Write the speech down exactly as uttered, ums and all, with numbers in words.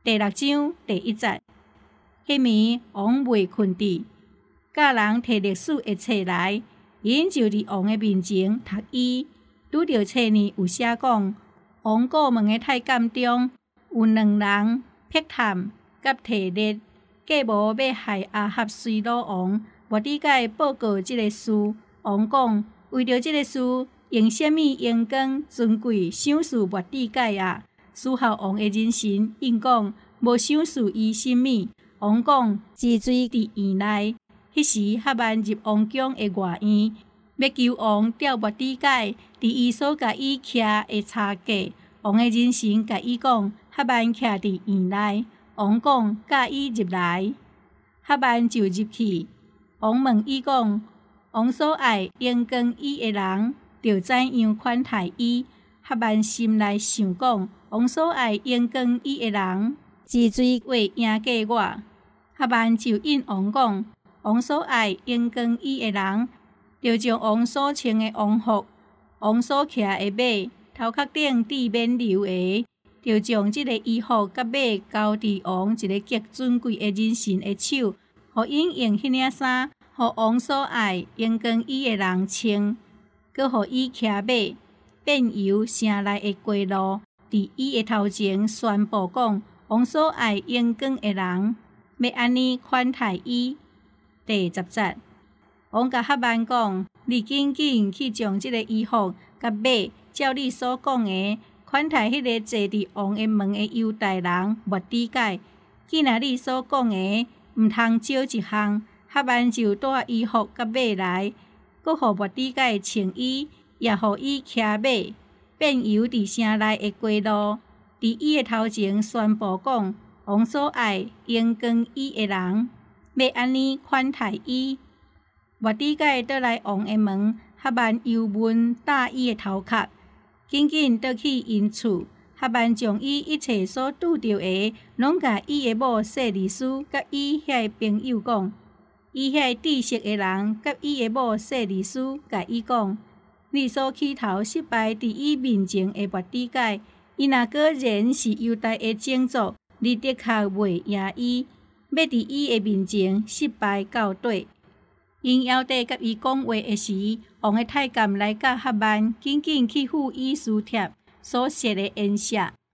第六章第一节。迄暝王未困伫，教人摕历史的册来，因就伫王的面前读伊。拄着册呢有写讲，王过问的太监中有两人辟探甲提列，计谋要害亚哈随鲁王。末底改报告即个事，王讲：为着即个事，用什么荣光尊贵赏赐末底改啊？属孝王的人臣应讲：无赏赐伊甚物。王讲：治水伫院内。迄时哈曼入王宫的外院，要求王调末底改伫伊所甲伊徛的茶架。王的人臣甲伊讲：哈曼徛伫院内。王讲：教伊入来。哈曼就入去。王问伊讲：王所爱荣光伊的人，着怎样款待伊？哈曼心内想讲：王所爱荣光伊的人，治水为赢过我。哈曼就应王讲：王所爱荣光伊的人，着将王所穿的王服、王所骑的马、头壳顶戴冕旒的，着将即个衣服甲马交伫王一个极尊贵的人臣的手，互因用迄领衫，互王所爱荣光伊的人穿，佮互伊骑马，遍游城内的街路，伫伊的头前宣布讲：王所爱荣光的人，要安尼款待伊。第十节，王甲哈曼讲：你紧紧去将即个衣服甲马，照你所讲的，款待迄个坐伫王的门的犹大人末底改。既然你所讲的毋通少一项，哈曼就带衣服甲马来，佮互末底改穿伊，也互伊骑马，遍游伫城内的街路，伫伊的头前宣布讲：王所爱荣光伊的人，要安尼款待伊。末底改倒来王的门，哈曼忧闷打伊的头壳，紧紧倒去因厝。哈曼将伊一切所拄着的，拢甲伊的某细利斯甲伊遐个朋友讲。伊遐个知识的人甲伊的某细利斯甲伊讲：你所起头失败伫伊面前的末底改，伊若果然是犹大的种族，你的确袂赢伊，要伫伊的面前失败到底。因要得甲伊讲话的时，王的太监来甲哈曼紧紧去赴伊书帖所写的言谢。